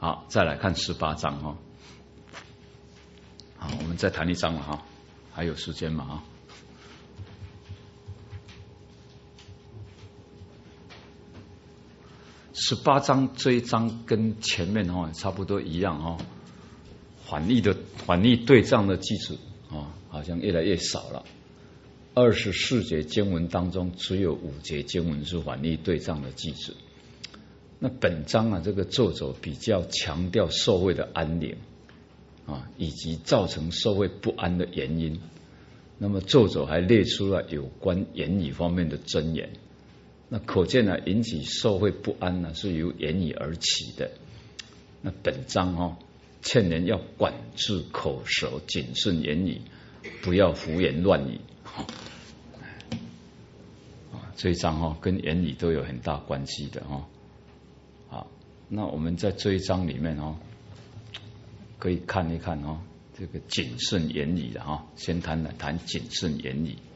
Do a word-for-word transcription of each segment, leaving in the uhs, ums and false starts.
好，再来看十八章哈。好，我们再谈一章了哈，还有时间嘛哈。十八章这一章跟前面哈差不多一样哈，反义的反义对仗的句子啊，好像越来越少了。二十四节经文当中，只有五节经文是反义对仗的句子。那本章啊，这个作者比较强调社会的安宁啊，以及造成社会不安的原因。那么作者还列出了有关言语方面的箴言。那可见呢、啊，引起社会不安呢、啊，是由言语而起的。那本章哦，劝人要管制口舌，谨慎言语，不要胡言乱语。啊，这一章哦，跟言语都有很大关系的哦。好，那我们在这一章里面哦，可以看一看哦，这个谨慎言语的哈，先谈来谈谨慎言语。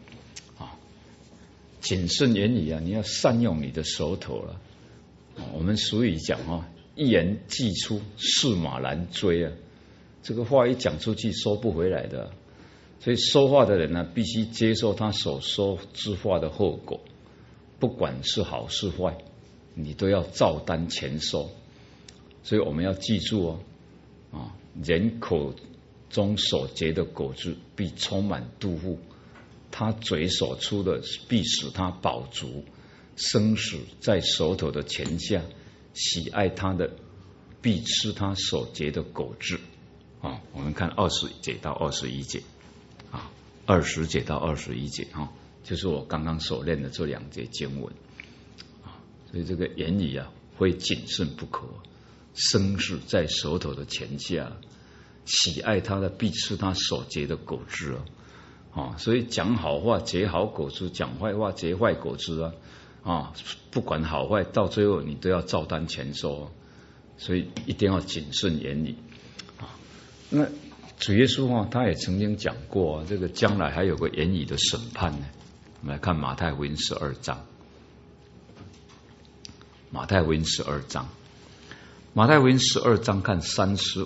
谨慎言语啊，你要善用你的舌头了。我们俗语讲哈，一言既出，驷马难追啊。这个话一讲出去，收不回来的。所以说话的人呢、啊，必须接受他所说之话的后果，不管是好是坏，你都要照单全收。所以我们要记住哦，啊，人口中所结的果子，必充满肚腹。他嘴所出的必使他饱足，生死在舌头的泉下，喜爱他的必吃他所结的果子。啊，我们看二十节到二十一节，啊，二十节到二十一节啊，就是我刚刚所念的这两节经文。啊，所以这个言语啊，会谨慎不可，生死在舌头的泉下，喜爱他的必吃他所结的果子啊。啊，所以讲好话结好果子，讲坏话结坏果子啊！啊，不管好坏，到最后你都要照单全收，所以一定要谨慎言语啊。那主耶稣啊，他也曾经讲过、啊，这个将来还有个言语的审判呢。我们来看马太福音十二章，马太福音十二章，马太福音十二章看三十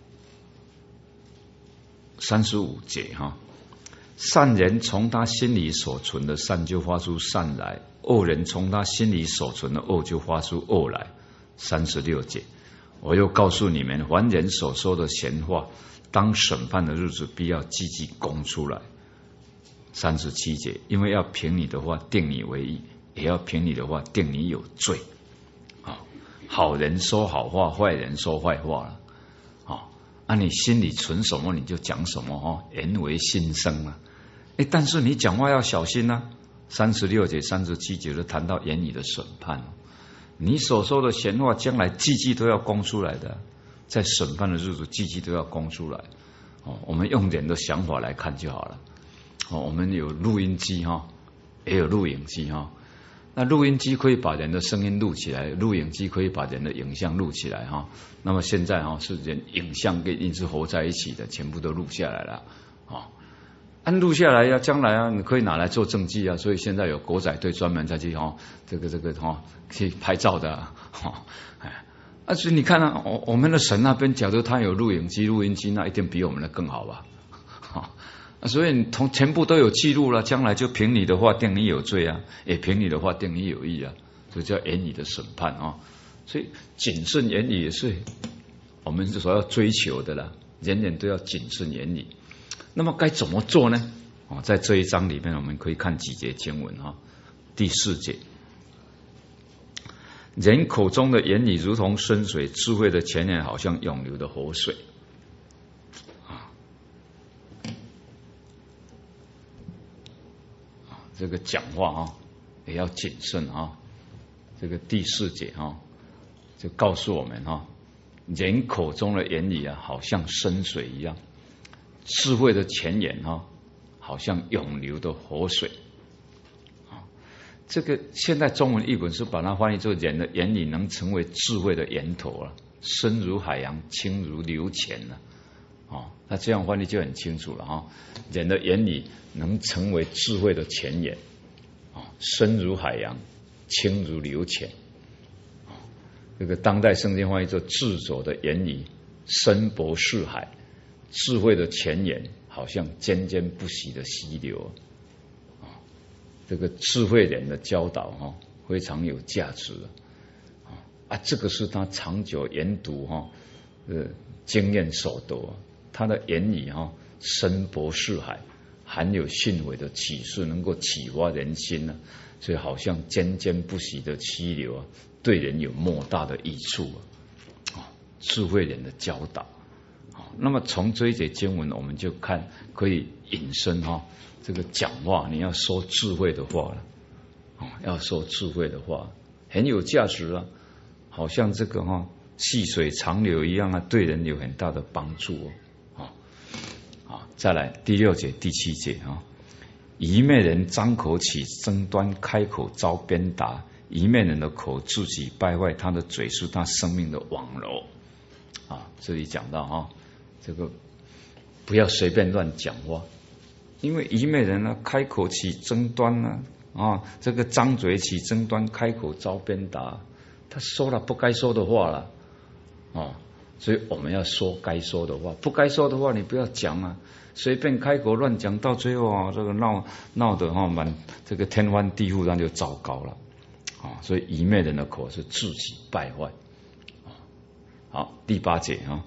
三十五节哈。善人从他心里所存的善就发出善来，恶人从他心里所存的恶就发出恶来。三十六节，我又告诉你们，凡人所说的闲话，当审判的日子必要积极供出来。三十七节，因为要凭你的话定你为义，也要凭你的话定你有罪。啊，好人说好话，坏人说坏话了。啊，啊你心里存什么你就讲什么哦，言为心声啊。哎，但是你讲话要小心啊。三十六节、三十七节都谈到言语的审判，你所说的闲话，将来句句都要供出来的，在审判的日子，句句都要供出来。哦，我们用人的想法来看就好了。哦，我们有录音机哈，也有录影机哈。那录音机可以把人的声音录起来，录影机可以把人的影像录起来哈。那么现在哈是人影像跟音是合在一起的，全部都录下来了啊。按录下来呀，将来啊，你可以拿来做证据啊。所以现在有国仔队专门在去哈，这个这个哈去拍照的哈。哎，啊，所以你看啊，我我们的神那边，假如他有录影机、录音机，那一定比我们的更好吧？哈。所以你从全部都有记录了，将来就凭你的话定你有罪啊，也凭你的话定你有义啊，这叫言语的审判啊。所以谨慎言语也是我们所要追求的啦，人人都要谨慎言语。那么该怎么做呢？哦，在这一章里面，我们可以看几节经文啊。第四节，人口中的言语如同深水，智慧的泉源好像涌流的活水。这个讲话啊，也要谨慎啊。这个第四节啊，就告诉我们啊，人口中的言语啊，好像深水一样，智慧的泉源啊，好像涌流的活水。啊，这个现在中文译本是把它翻译作人的言语能成为智慧的源头了，深如海洋，清如流泉了。哦，那这样翻译就很清楚了哈。人的言语能成为智慧的泉源，啊，深如海洋，清如流泉。 这个当代圣经翻译作智者的言语深博四海，智慧的泉源好像坚坚不息的溪流啊。这个智慧人的教导哈、啊，非常有价值啊。啊，这个是他长久研读哈、啊，呃，经验所得。他的言语哈、啊，深博四海，含有训诲的启示，能够启发人心呢、啊。所以好像坚坚不息的溪流啊，对人有莫大的益处啊。啊，智慧人的教导。啊，那么从这一节经文，我们就看可以引申哈、啊，这个讲话你要说智慧的话了。啊，要说智慧的话，很有价值啊。好像这个哈、啊、细水长流一样啊，对人有很大的帮助哦。啊，再来第六节、第七节啊，愚昧人张口起争端，开口遭鞭打。愚昧人的口自己败坏，他的嘴是他生命的网罗。啊，这里讲到啊，这个不要随便乱讲话，因为愚昧人呢、啊，开口起争端呢、啊，啊，这个张嘴起争端，开口遭鞭打，他说了不该说的话了，啊。所以我们要说该说的话，不该说的话你不要讲啊，随便开口乱讲，到最后啊，这个闹闹得哈满这个天翻地覆，那就糟糕了啊。所以愚昧人的口是自己败坏啊。好，第八节啊，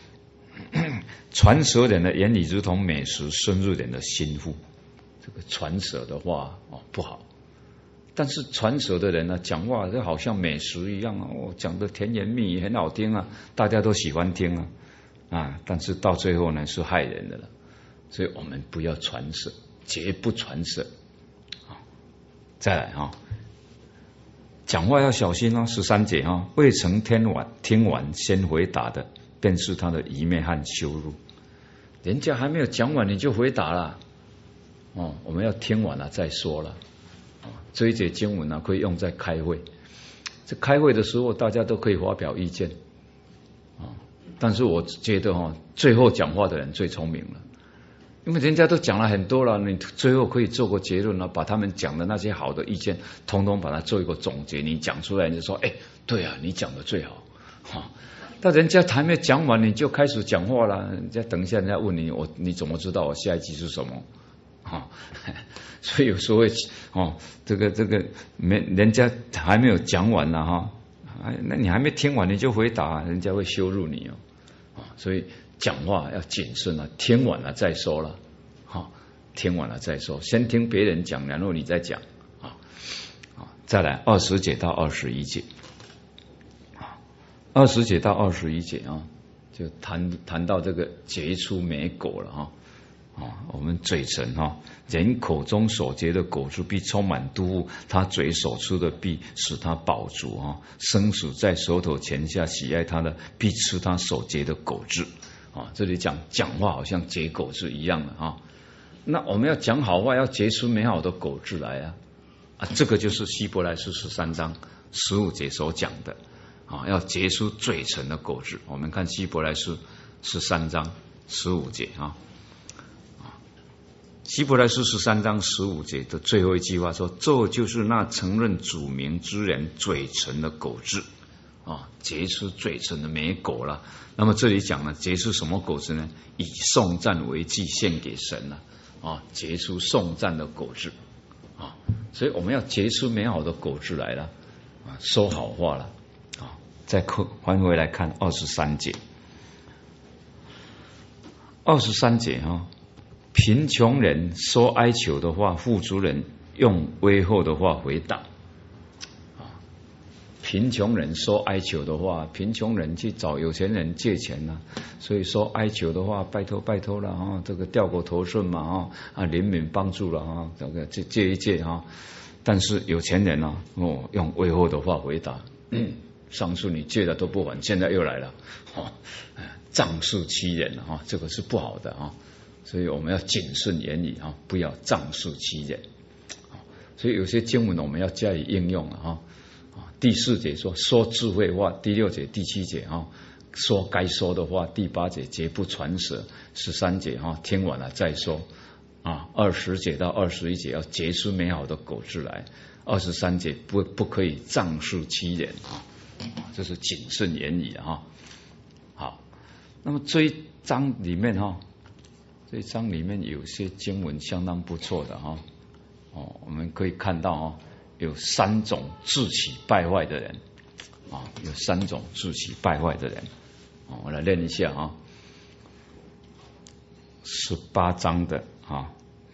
传舌人的言语如同美食，深入人的心腹。这个传舌的话哦不好。但是传舌的人呢、啊，讲话就好像美食一样啊，我、哦、讲的甜言蜜语很好听啊，大家都喜欢听啊啊！但是到最后呢，是害人的了。所以我们不要传舌，绝不传舌啊！再来啊，讲话要小心哦。十三节啊，未曾听完听完先回答的，便是他的愚昧和羞辱。人家还没有讲完你就回答了哦，我们要听完了再说了。这一节经文呢、啊，可以用在开会。这开会的时候，大家都可以发表意见啊。但是我觉得哈、哦，最后讲话的人最聪明了，因为人家都讲了很多了，你最后可以做个结论了，把他们讲的那些好的意见，统统把它做一个总结。你讲出来，你就说，哎，对啊，你讲的最好。哈，但人家还没讲完，你就开始讲话了。人家等一下，人家问你，我你怎么知道我下一句是什么？哈、哦，所以有时候哦，这个这个没人家还没有讲完呢哈，哎，那你还没听完你就回答，人家会羞辱你哦，啊，所以讲话要谨慎啊，听完了再说了，哈、哦，听完了再说，先听别人讲，然后你再讲啊啊，再来二十节到二十一节，啊，二十节到二十一节啊，就谈谈到这个结出美果了哈。啊，我们嘴唇哈、啊，人口中所结的果子必充满肚腹，他嘴所出的必使他饱足啊。生死在舌头前下，喜爱他的必吃他所结的果子啊。这里讲讲话好像结果子一样的啊。那我们要讲好话，要结出美好的果子来啊啊，这个就是希伯来书十三章十五节所讲的啊，要结出嘴唇的果子。我们看希伯来书十三章十五节啊。希伯来书十三章十五节的最后一句话说：“这就是那承认主名之人嘴唇的果子啊，结出嘴唇的美果了。”那么这里讲呢，结出什么果子呢？以颂赞为祭献给神了啊，结出颂赞的果子啊，所以我们要结出美好的果子来了啊，说好话了啊。再翻回来看二十三节，二十三节啊。贫穷人说哀求的话，富足人用威吓的话回答。啊，贫穷人说哀求的话，贫穷人去找有钱人借钱啊，所以说哀求的话，拜托拜托了啊，这个掉过头顺嘛啊啊，怜悯帮助了啊，这个借借一借啊。但是有钱人呢、啊，哦，用威吓的话回答，嗯，上次你借的都不还，现在又来了，哦，仗势欺人啊，这个是不好的啊。所以我们要谨慎言语啊，不要仗势欺人。所以有些经文我们要加以应用啊。第四节说说智慧话，第六节、第七节啊说该说的话，第八节绝不传舌，十三节哈听完了再说啊，二十节到二十一节要结出美好的果子来，二十三节不不可以仗势欺人啊。 这是谨慎言语哈。好，那么这一章里面哈，这一章里面有些经文相当不错的哈。哦，我们可以看到哦，有三种自起败坏的人啊，有三种自起败坏的人。哦，我来念一下啊，十八章的啊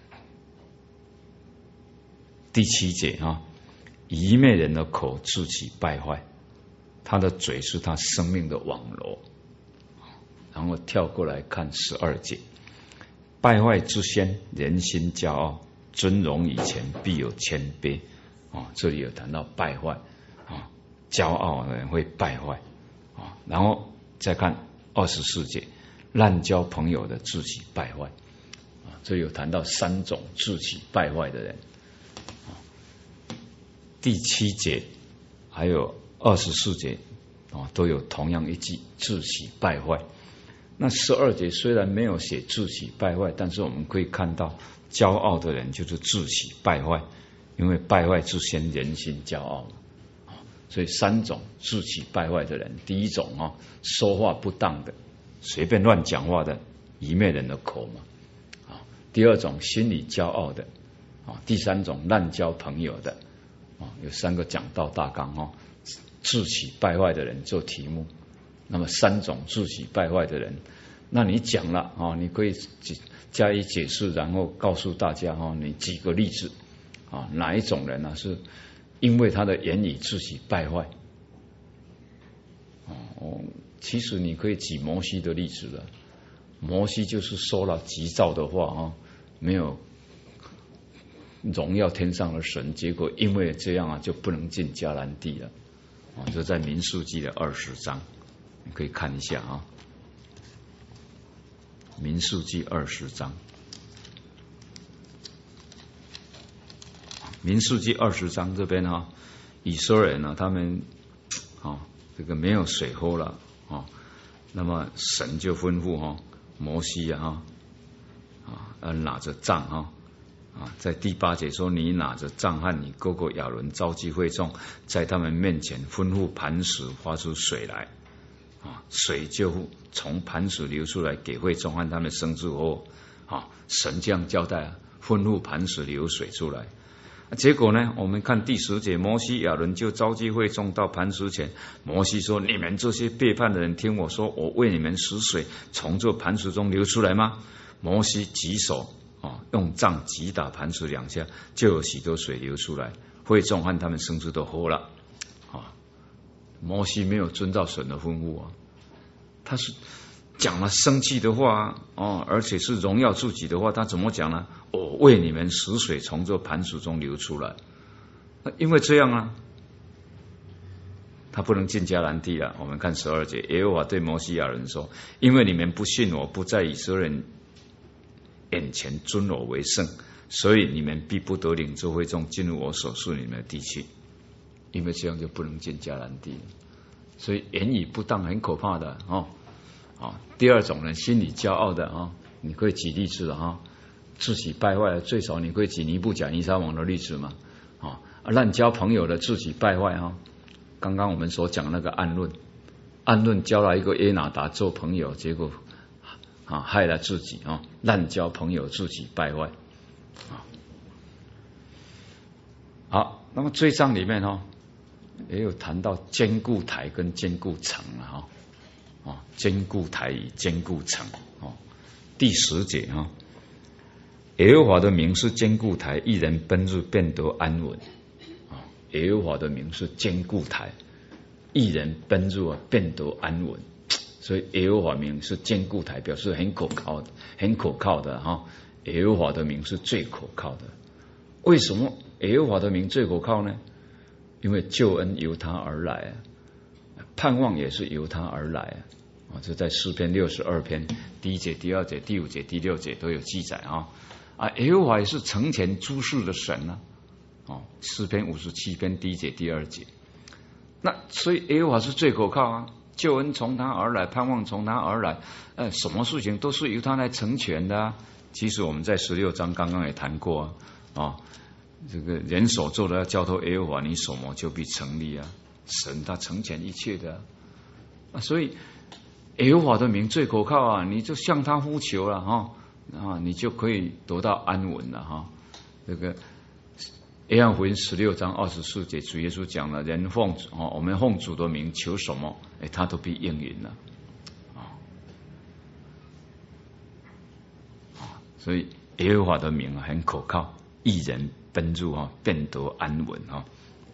第七节啊，愚昧人的口自起败坏，他的嘴是他生命的网罗。然后跳过来看十二节，败坏之先，人心骄傲，尊荣以前必有谦卑。啊，这里有谈到败坏啊，骄傲的人会败坏啊。然后再看二十四节，滥交朋友的自起败坏啊，这有谈到三种自起败坏的人。第七节还有二十四节啊，都有同样一句自起败坏。那十二节虽然没有写自起败坏，但是我们可以看到，骄傲的人就是自起败坏，因为败坏之先，人心骄傲。所以三种自起败坏的人，第一种啊，说话不当的，随便乱讲话的，愚昧人的口嘛。啊，第二种心里骄傲的，啊，第三种滥交朋友的。啊，有三个讲道大纲哦，自起败坏的人做题目。那么三种自起败坏的人，那你讲了啊，你可以加以解释，然后告诉大家哈，你举个例子啊，哪一种人呢是因为他的言语自起败坏？哦，其实你可以举摩西的例子了。摩西就是说了急躁的话啊，没有荣耀天上的神，结果因为这样啊，就不能进迦南地了。啊，这在民数记的二十章。你可以看一下啊，民数记二十章，民数记二十章这边哈，以色列人呢，他们啊这个没有水喝了啊，那么神就吩咐哈摩西啊啊拿着杖哈啊，在第八节说，你拿着杖和你哥哥亚伦召集会众，在他们面前吩咐磐石发出水来。啊，水就从磐石流出来，给会众和他们生之后，啊，神这样交代，吩咐磐石流水出来。结果呢，我们看第十节，摩西亚伦就召集会众到磐石前，摩西说：“你们这些背叛的人，听我说，我为你们使水从这磐石中流出来吗？”摩西举手啊，用杖击打磐石两下，就有许多水流出来，会众和他们生之都喝了。摩西没有遵照神的吩咐啊，他是讲了生气的话哦，而且是荣耀自己的话，他怎么讲呢？我为你们使水从这磐石中流出来，因为这样啊，他不能进迦南地了。我们看十二节，耶和华对摩西亚人说：“因为你们不信我，不在以色列人眼前尊我为圣，所以你们必不得领这会众进入我所赐你们的地区。”因为这样就不能进迦南地，所以言语不当很可怕的哦。啊，第二种人心里骄傲的啊，你可以举例子的哈，自己败坏了，最少你可以举尼布甲尼撒王的例子嘛。啊，滥交朋友的自己败坏哈，刚刚我们所讲那个暗论，暗论交了一个耶拿达做朋友，结果啊害了自己啊，滥交朋友自己败坏。啊，好，那么这一章里面哈。也有谈到坚固台跟坚固城啊，啊，坚固台与坚固城啊。第十节啊，耶和华的名是坚固台，一人奔入便得安稳啊。耶和华的名是坚固台，一人奔入啊便得安稳，所以耶和华名是坚固台，表示很可靠的，很可靠的哈。耶和华的名是最可靠的。为什么耶和华的名最可靠呢？因为救恩由他而来，盼望也是由他而来啊！这在诗篇六十二篇第一节、第二节、第五节、第六节都有记载啊！啊，耶和华也是成全诸事的神呢、啊！哦，诗篇五十七篇第一节、第二节，那所以耶和华是最可靠啊！救恩从他而来，盼望从他而来，呃，什么事情都是由他来成全的、啊。其实我们在十六章刚刚也谈过啊。啊这个人所做的要交托耶和华，你所谋就必成立啊！ 神他成全一切的啊，所以耶和华的名最可靠啊！你就向他呼求了哈啊，你就可以得到安稳了哈。这个约翰福音十六章二十四节，主耶稣讲了，人奉主哦，我们奉主的名求什么，哎，他都必应允了啊啊！所以耶和华的名很可靠，义人奔入啊，便得安稳啊。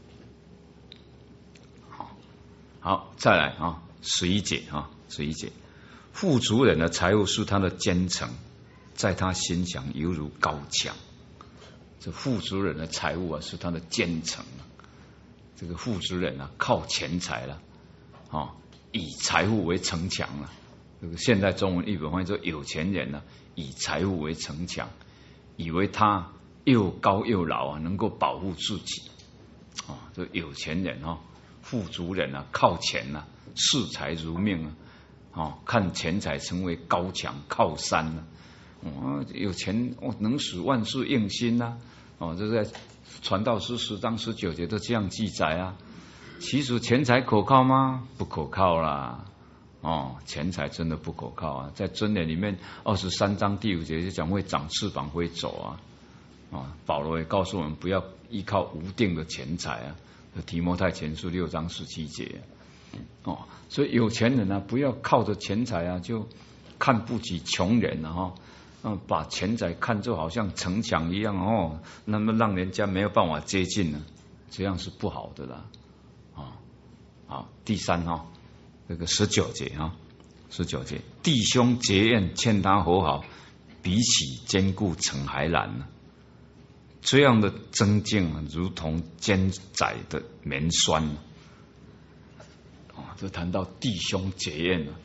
好，好，再来啊，十一节啊，十一节，富足人的财物是他的坚城，在他心想犹如高墙。这富足人的财物啊，是他的坚城啊。这个富足人啊，靠钱财了，啊，以财富为城墙了。这个现代中文译本翻译说，有钱人呢、啊，以财富为城墙，以为他又高又老啊，能够保护自己。啊，这有钱人啊，富足人啊，靠钱啊，视财如命啊，啊，看钱财成为高墙靠山啊。哦，有钱哦，能使万事应心呐、啊！哦，这在传道书十章十九节都这样记载啊。其实钱财可靠吗？不可靠啦！哦，钱财真的不可靠啊！在箴言里面二十三章第五节就讲会长翅膀会走啊。啊，保罗也告诉我们不要依靠无定的钱财啊。提摩太前书六章十七节。哦，所以有钱人啊，不要靠着钱财啊，就看不起穷人啊！哈。嗯，把钱财看作好像城墙一样哦，那么让人家没有办法接近呢，这样是不好的啦。啊，好，第三哈、哦，这个十九节哈，十九节，弟兄结怨劝他和好，比起坚固城还难呢。这样的增进啊，如同坚窄的棉栓啊。啊，这谈到弟兄结怨了。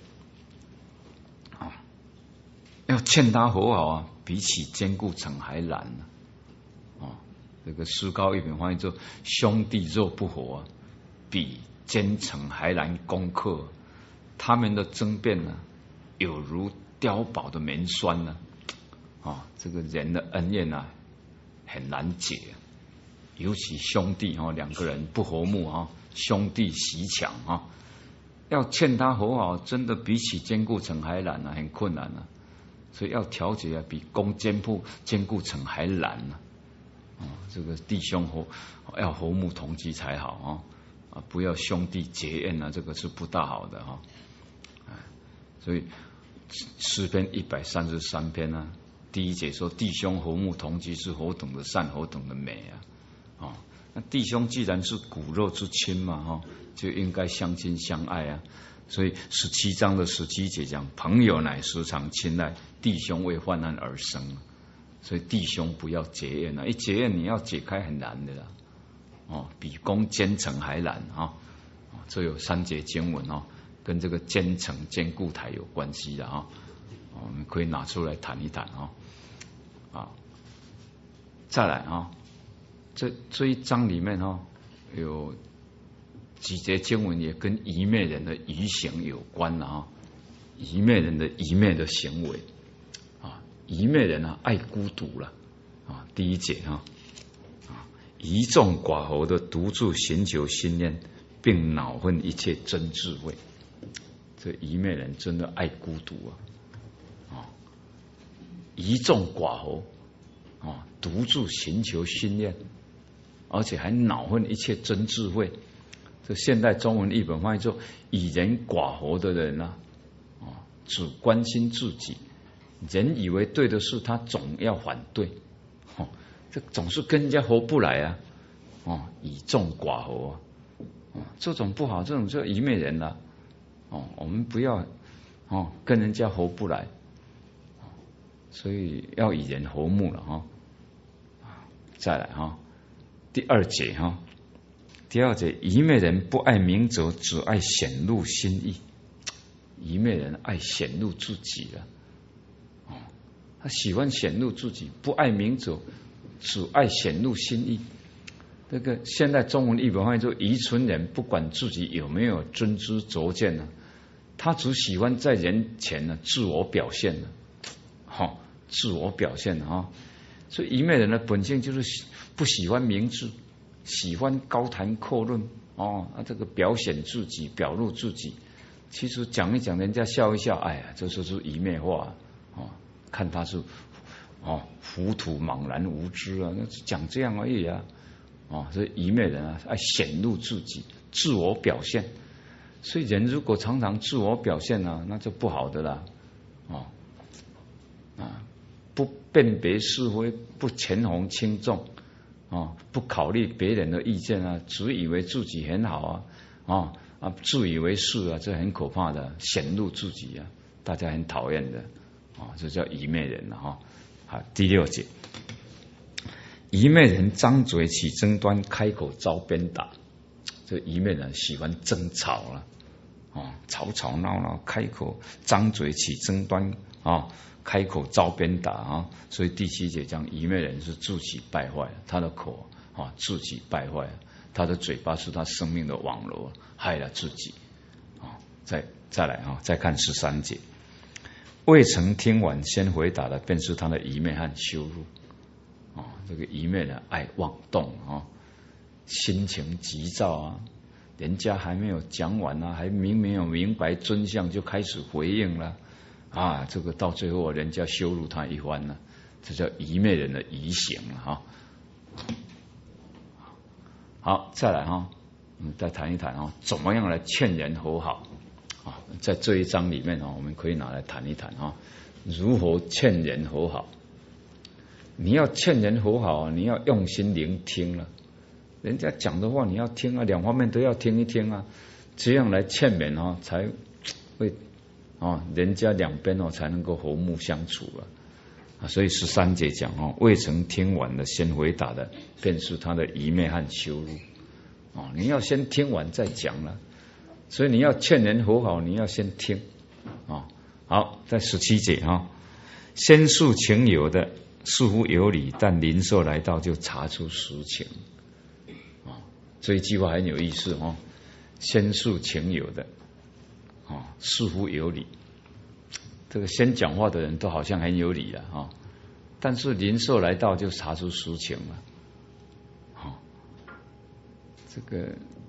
要劝他和好啊，比起坚固城还难呢、啊。哦，这个诗高一品翻译作兄弟若不和、啊，比坚城还难攻克。他们的争辩呢、啊，有如碉堡的棉栓呢、啊。哦，这个人的恩怨啊，很难解、啊。尤其兄弟哦，两个人不和睦啊，兄弟袭抢啊，要劝他和好，真的比起坚固城还难啊，很困难啊。所以要调节啊，比攻坚固坚固城还难呢、啊。哦，这个弟兄和要和睦同居才好啊、哦、啊，不要兄弟结怨啊，这个是不大好的哈、哦。所以诗篇一百三十三篇呢、啊，第一节说弟兄和睦同居是何等的善，何等的美啊！哦，那弟兄既然是骨肉之亲嘛，哈、哦，就应该相亲相爱啊。所以十七章的十七节讲，朋友乃时常亲爱，弟兄为患难而生。所以弟兄不要结怨啊，一结怨你要解开很难的啦，哦，比攻坚城还难啊、哦！这有三节经文哦，跟这个坚城坚固台有关系的啊、哦，我们可以拿出来谈一谈啊、哦。啊，再来啊、哦，这这一章里面哦有。几节经文也跟愚昧人的愚行有关了啊，愚昧人的愚昧的行为啊，愚昧人啊爱孤独了啊。第一节哈啊，愚众寡猴的独自寻求心念，并恼恨一切真智慧。这愚昧人真的爱孤独啊啊，愚众寡猴啊，独自寻求心念，而且还恼恨一切真智慧。这现代中文译本翻译作以人寡猴的人啊，啊，只关心自己，人以为对的事，他总要反对，哦，这总是跟人家合不来啊，哦，以众寡猴啊，哦，这种不好，这种就愚昧人了、啊，哦，我们不要哦跟人家合不来，所以要以人和睦了哈、哦，再来哈、哦，第二节哈。哦第二节，愚昧人不爱明哲，只爱显露心意。愚昧人爱显露自己了，哦，他喜欢显露自己，不爱明哲，只爱显露心意。这个现在中文译本翻译说，愚蠢人不管自己有没有真知灼见呢，他只喜欢在人前呢自我表现呢，好、哦，自我表现啊、哦。所以愚昧人的本性就是不喜欢明智。喜欢高谈阔论哦，啊，这个表显自己，表露自己，其实讲一讲，人家笑一笑，哎呀，这就是愚昧化哦，看他是哦糊涂茫然无知啊，那讲这样而已啊，哦，所以愚昧人啊，爱显露自己，自我表现。所以人如果常常自我表现啊，那就不好的啦，哦啊，不辨别是非，不权衡轻重。哦，不考虑别人的意见啊，只以为自己很好啊，哦啊，自以为是啊，这很可怕的，显露自己啊，大家很讨厌的，哦，这叫愚昧人了哈、哦。好，第六节，愚昧人张嘴起争端，开口遭鞭打。这愚昧人喜欢争吵了，哦，吵吵闹闹，开口张嘴起争端啊。哦，开口遭鞭打啊，所以第七节讲愚昧人是自己败坏，他的口啊自己败坏，他的嘴巴是他生命的网罗，害了自己啊。再再来啊，再看十三节，未曾听完先回答的，便是他的愚昧和羞辱啊。这个愚昧人爱妄动啊，心情急躁啊，人家还没有讲完啊，还明没有明白真相就开始回应了。啊，这个到最后人家羞辱他一番呢，这叫愚昧人的愚行了哈。好，再来哈，我们再谈一谈啊，怎么样来劝人和好啊？在这一章里面啊，我们可以拿来谈一谈啊，如何劝人和好。你要劝人和好，你要用心聆听了，人家讲的话你要听啊，两方面都要听一听啊，这样来劝勉啊，才会。哦，人家两边哦才能够和睦相处了啊，所以十三节讲哦，未曾听完的先回答的，便是他的愚昧和羞辱哦。你要先听完再讲了，所以你要劝人和好，你要先听啊、哦。好，在十七节哈、哦，先述情有的似乎有理，但灵兽来到就查出实情啊、哦。这一句话很有意思哦，先述情有的。哦，似乎有理，这个先讲话的人都好像很有理了啊、哦，但是灵兽来到就查出实情了，哦，这个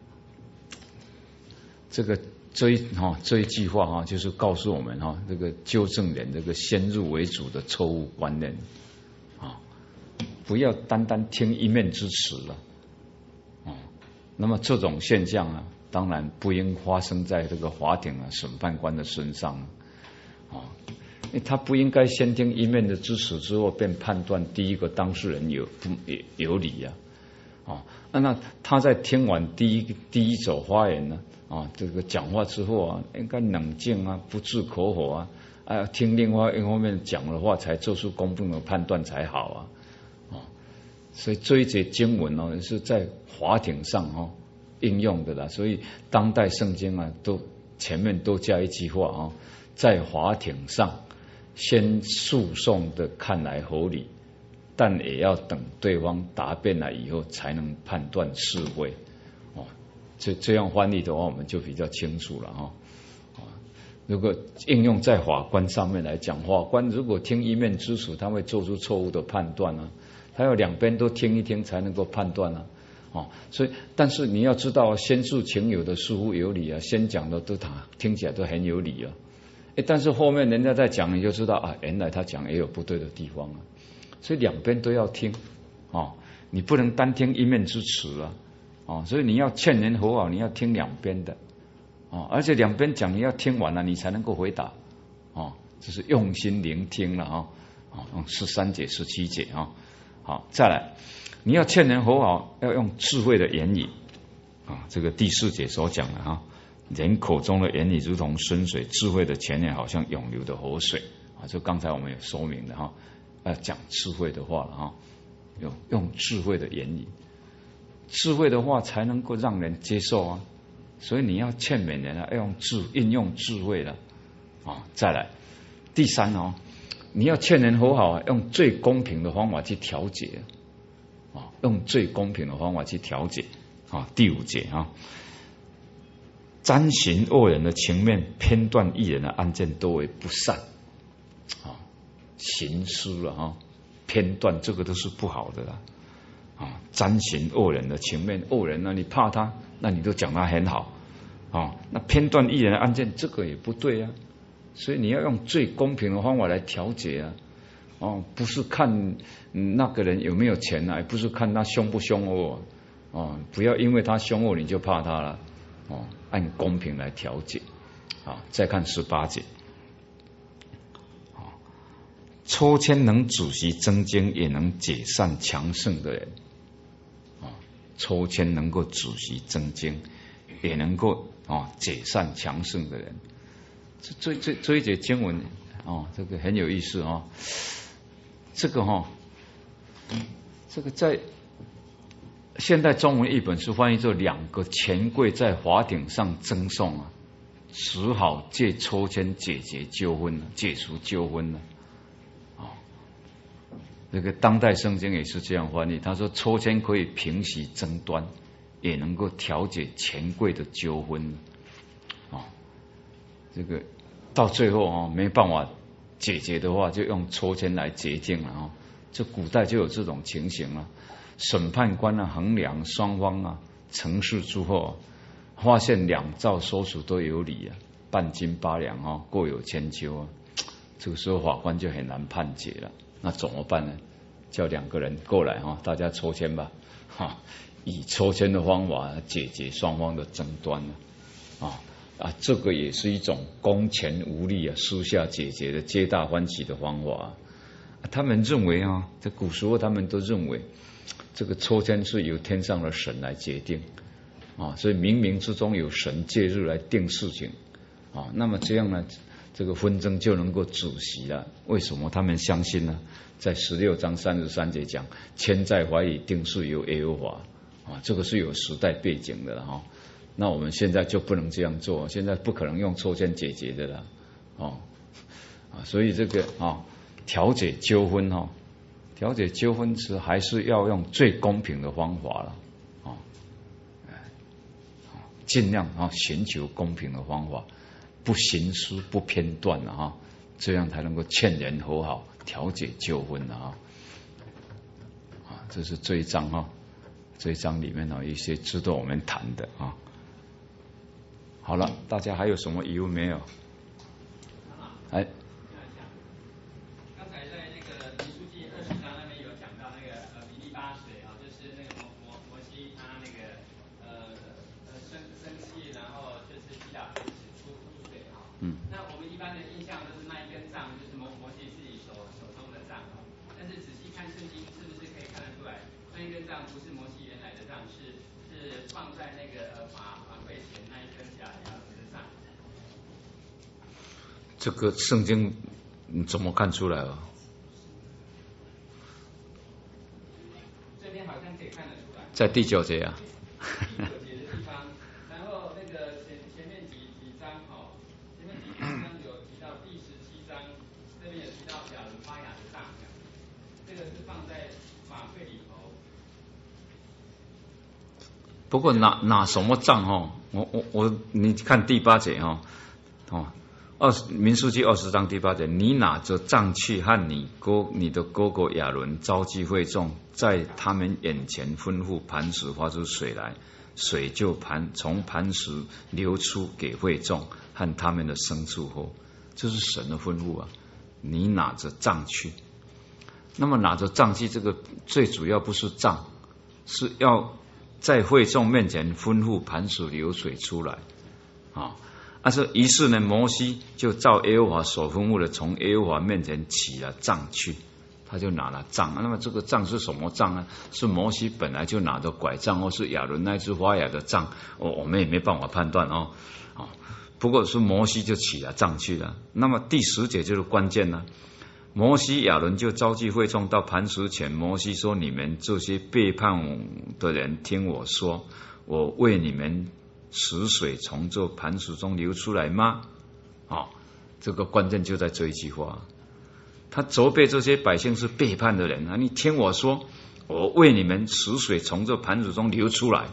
这个这一哈、哦、这一句话哈、哦，就是告诉我们哈、哦，这个纠正人这个先入为主的错误观念啊、哦，不要单单听一面之词了，哦，那么这种现象啊。当然不应发生在这个法庭啊审判官的身上啊、哦，因为他不应该先听一面的支持之后，便判断第一个当事人有有有理呀、啊，哦，那他在听完第一第一手发言呢，啊、哦，这个讲话之后啊，应该冷静啊，不置口火啊，啊，听另外一方面讲的话，才做出公平的判断才好啊，哦，所以这一节经文呢、哦、是在法庭上哦。应用的啦，所以当代圣经啊，都前面都加一句话啊，在法庭上先诉讼的看来合理，但也要等对方答辩了以后才能判断是非哦。这这样翻译的话，我们就比较清楚了哈。如果应用在法官上面来讲，法官如果听一面之词，他会做出错误的判断啊，他要两边都听一听才能够判断啊。哦，所以但是你要知道，先述情有的似乎有理啊，先讲的都他听起来都很有理啊，诶，但是后面人家在讲，你就知道啊，原来他讲也有不对的地方啊，所以两边都要听哦，你不能单听一面之词啊，哦，所以你要劝人和好，你要听两边的哦，而且两边讲你要听完了，你才能够回答哦，这是用心聆听了啊，哦，十三节、十七节啊，好，再来。你要劝人和好，要用智慧的言语啊！这个第四节所讲的哈，人口中的言语如同深水，智慧的泉源好像永流的活水啊！就刚才我们有说明的哈，要讲智慧的话了哈，用用智慧的言语，智慧的话才能够让人接受啊！所以你要劝勉人啊，要用智运用智慧的啊！再来，第三哦，你要劝人和好，用最公平的方法去调解。啊，用最公平的方法去调解啊。第五节啊，瞻行恶人的情面，偏断义人的案件，都为不善啊，行失了啊，偏断这个都是不好的啦啊，沾寻恶人的情面，恶人呢，你怕他，那你都讲他很好啊，那偏断一人的案件，这个也不对啊。所以你要用最公平的方法来调解啊，哦，不是看、嗯、那个人有没有钱啊，也不是看他凶不凶恶哦，不要因为他凶恶你就怕他了哦，按公平来调解啊。再看十八节，啊，抽签能主席增经，也能解散强盛的人啊，抽签能够主席增经，也能够啊解散强盛的人。这这这一节经文哦，这个很有意思哦。这个哈、哦，这个在现代中文译本是翻译作两个钱柜在法庭上争讼啊，只好借抽签解决纠纷了，解除纠纷了。哦，这个当代圣经也是这样翻译，他说抽签可以平息争端，也能够调解钱柜的纠纷。哦，这个。到最后啊，没办法解决的话，就用抽签来决定了啊。这古代就有这种情形了。审判官啊，衡量双方啊陈述之后，发现两造所属都有理啊，半斤八两啊，各有千秋啊。这个时候法官就很难判决了。那怎么办呢？叫两个人过来哈，大家抽签吧，哈，以抽签的方法解决双方的争端啊。啊，这个也是一种公权无力啊，私下解决的皆大欢喜的方法、啊。他们认为啊，在古时候他们都认为这个抽签是由天上的神来决定啊，所以冥冥之中有神介入来定事情啊。那么这样呢，这个纷争就能够止息了。为什么他们相信呢？在十六章三十三节讲，签在怀里定事由耶和华啊，这个是有时代背景的哈。那我们现在就不能这样做，现在不可能用抽签解决的了，哦，啊，所以这个啊，调解纠纷哈，调解纠纷时还是要用最公平的方法了，啊，尽量啊寻求公平的方法，不行私不偏断了哈，这样才能够劝人和好，调解纠纷了啊，啊，这是这一章哈，这一章里面呢一些值得我们谈的啊。好了，大家还有什么疑问没有？哎， 刚才在那个民书记二十章那边有讲到那个呃比利巴水啊，就是那个摩摩摩西他那个呃呃生生气，然后就是祈祷天使出出水啊。嗯。那我们一般的印象都是那一根杖就是摩摩西自己手手中的杖啊，但是仔细看圣经是不是可以看得出来，那一根杖不是摩西原来的杖，是是放在那个呃法法柜前那一根亚亚伦的杖。 这个圣经你怎么看出来啊？ 这边好像可以看得出来， 在第九节啊。 第九节的地方，然后那个前前面几几章哦，前面几章有提到第十七章，这边有提到亚伦发芽的杖，这个是放在法柜里头。 不过拿拿什么杖哈？我我我，你看第八节哈，哦。二十民数记二十章第八节，你拿着杖去和你哥你的哥哥亚伦召集会众，在他们眼前吩咐磐石发出水来，水就磐从磐石流出给会众和他们的牲畜喝。这是神的吩咐啊！你拿着杖去，那么拿着杖去，这个最主要不是杖，是要在会众面前吩咐磐石流水出来啊。但是于是呢，摩西就照耶和华所吩咐的，从耶和华面前起了杖去，他就拿了杖。那么这个杖是什么杖呢？是摩西本来就拿着拐杖，或是亚伦那只发芽的杖？我我们也没办法判断哦。哦，不过是摩西就起了杖去了。那么第十节就是关键了。摩西亚伦就召集会众到磐石前，摩西说：“你们这些背叛我的人，听我说，我为你们使水从这磐石中流出来吗？”哦，这个关键就在这一句话。他责备这些百姓是背叛的人啊！你听我说，我为你们使水从这磐石中流出来。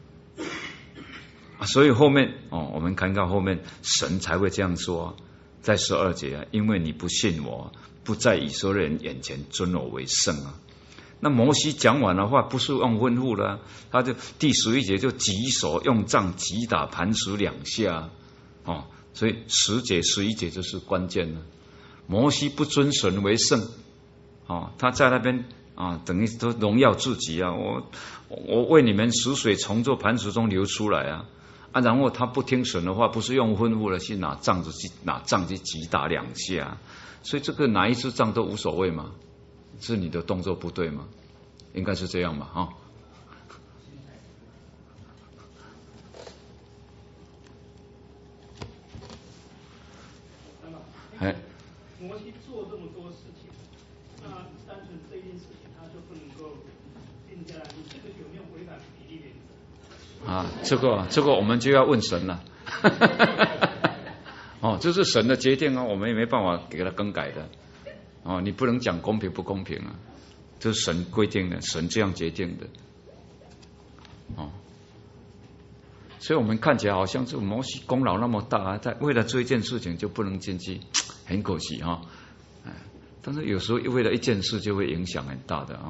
啊，所以后面哦，我们看看后面，神才会这样说，在十二节啊，因为你不信我，不在以色列人眼前尊我为圣啊。 那摩西讲完的话，不是用吩咐了，他就第十一节就举手用杖击打磐石两下，哦，所以十节十一节就是关键了。摩西不尊神为圣，哦，他在那边啊，等于都荣耀自己啊，我我为你们使水从这磐石中流出来啊。啊，然后他不听神的话，不是用吩咐了去拿杖子去拿杖去击打两下，所以这个哪一支杖都无所谓嘛，是你的动作不对嘛，应该是这样嘛，哈、哦。哎， 摩西做这么多事情，那单纯这件事情他就不能够定下来，你这个有没有违反比例原则？ 啊，这个这个我们就要问神了。哦，这是神的决定啊，我们也没办法给他更改的。哦，你不能讲公平不公平啊，这是神规定的，神这样决定的。哦，所以我们看起来好像这摩西功劳那么大啊，在为了这一件事情就不能进去，很可惜哈、哦。哎，但是有时候为了一件事就会影响很大的啊、哦。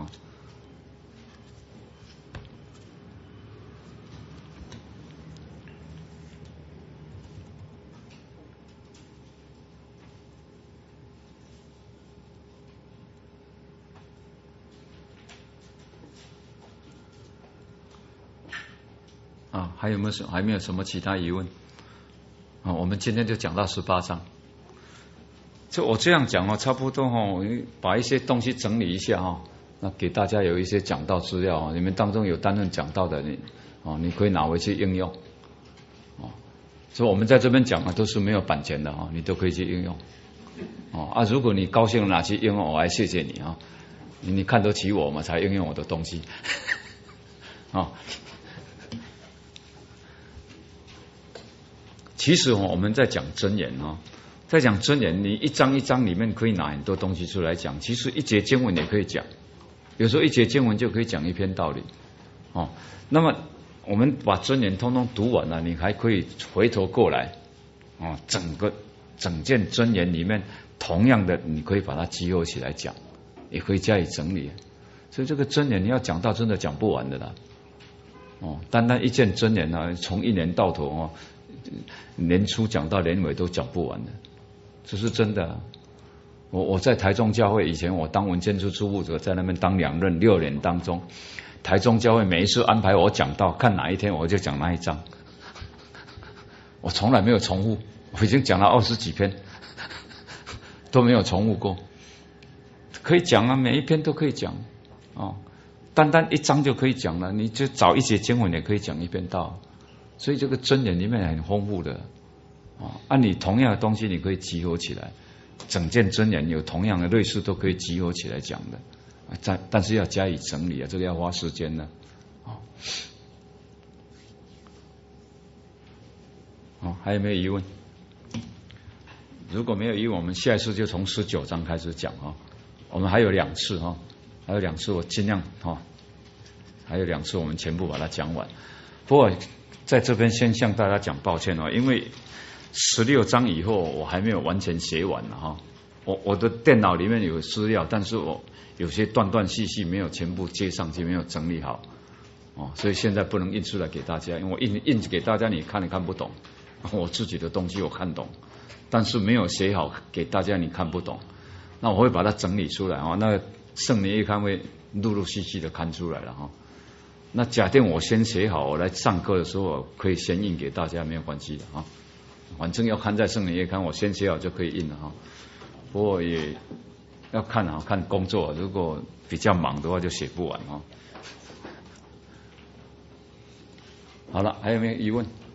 啊，还有没有什还没有什么其他疑问？啊，我们今天就讲到十八章。就我这样讲哦，差不多哈、哦，把一些东西整理一下哈、哦，那给大家有一些讲道资料啊、哦，你们当中有担任讲道的你哦，你可以拿回去应用。哦，所以我们在这边讲的都是没有版权的哈、哦，你都可以去应用。哦啊，如果你高兴拿去应用，我还谢谢你啊、哦，你看得起我嘛，才应用我的东西。哦。其实我们在讲箴言哦，在讲箴言，你一章一章里面可以拿很多东西出来讲。其实一节经文也可以讲，有时候一节经文就可以讲一篇道理哦。那么我们把箴言通通读完了，你还可以回头过来哦，整个整件箴言里面，同样的你可以把它集合起来讲，也可以加以整理。所以这个箴言你要讲到真的讲不完的啦哦，单单一件箴言呢，从一年到头哦。年初讲到年尾都讲不完的，这是真的、啊。我我在台中教会以前，我当文件处处务者，在那边当两任六年当中，台中教会每一次安排我讲到，看哪一天我就讲哪一章，我从来没有重复，我已经讲了二十几篇，都没有重复过。可以讲啊，每一篇都可以讲哦，单单一章就可以讲了，你就找一节经文也可以讲一篇道。所以这个箴言里面很丰富的啊，按你同样的东西你可以集合起来，整件箴言有同样的类似都可以集合起来讲的，但但是要加以整理啊，这个要花时间的啊。哦，还有没有疑问？如果没有疑问，我们下一次就从十九章开始讲啊。我们还有两次哈，还有两次我尽量哈，还有两次我们全部把它讲完。不过在这边先向大家讲抱歉哦，因为十六章以后我还没有完全写完了哈。我我的电脑里面有资料，但是我有些断断续续没有全部接上去，没有整理好哦，所以现在不能印出来给大家，因为我印印给大家你看也看不懂，我自己的东西我看懂，但是没有写好给大家你看不懂，那我会把它整理出来啊，那圣灵一看会陆陆续续的看出来了哈。那假定我先写好，我来上课的时候我可以先印给大家，没有关系的哈。反正要看在圣灵月刊，我先写好就可以印了哈。不过也要看啊，看工作，如果比较忙的话就写不完哈。好了，还有没有疑问？